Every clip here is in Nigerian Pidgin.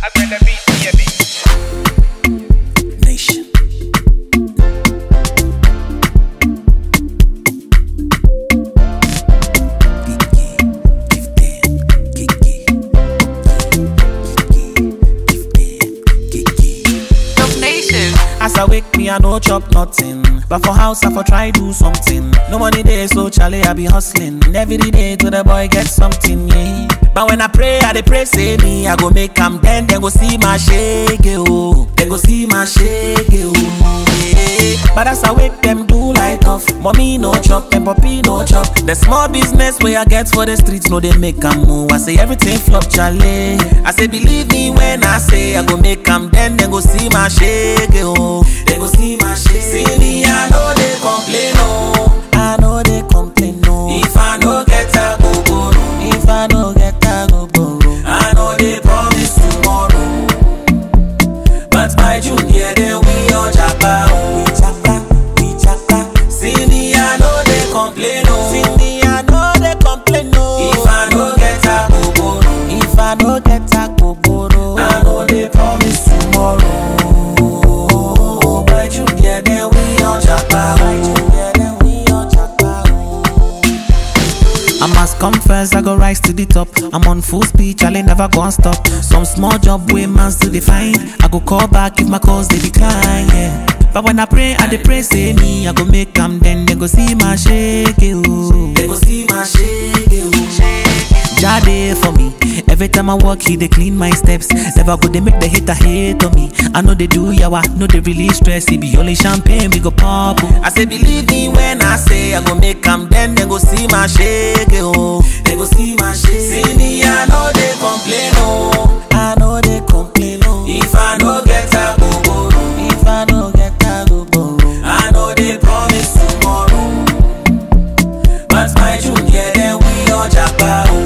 Nation. As I wake me, I no chop nothing. But for house, I for try do something. No money there, so Charlie, I be hustling. Every day to the boy get something, yeah. But when I dey pray, say me, I go make 'em then go see my shake, oh. They go see my shake, oh. Yeah. But as I wake them do like off. Mommy no chop, and puppy no chop. The small business where I get for the streets, no they make 'em move. I say everything flop, Charlie. I say believe me when I say I go make 'em then go see my shake, oh. They go see my shake. See me, I know they complain, no. I know they complain, no. If I no get a go borrow, if I no get a go borrow, I know they promise tomorrow. But my junior, then we all japa, oh. We japa. See me, I know they complain, no. See me, I know they complain, no. If I no get a go borrow, if I no get a go borrow, I know they promise tomorrow. I must confess, I go rise to the top. I'm on full speed, Charlie never gonna stop. Some small job way man still define. I go call back if my calls they decline, yeah. But when I dey pray, say me, I go make 'em then they go see my shake, oh. They go see my shake, oh. Jade for me. Every time I walk, he they clean my steps. Never go they make the hater hate on me. I know they do yawa, know they really stress. It be only champagne, we go pop. I say believe me when I say I go make 'em then they go see my shake, oh. They go see my shake. See me, I know they complain, oh. I know they complain, oh. If I no get a go borrow, if I no get a go borrow, I know they promise tomorrow. But my junior, then we all japa, oh.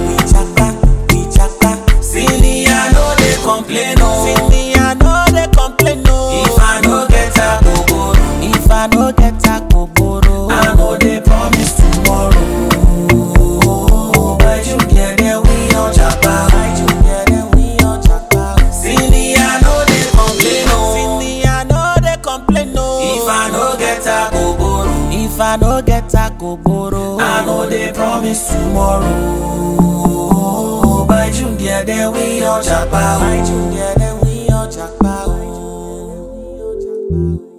Complain, oh. See me, I know they complain, oh. If I no get a go borrow, if I no get a go borrow, I know they promise tomorrow. But you get there, we all japa. See me, I know they complain, oh. See me, I know they complain, oh. If I no get a go borrow, if I no get a go borrow, I know they promise tomorrow. By June, yeah, then we all japa. By June, yeah, then we all japa.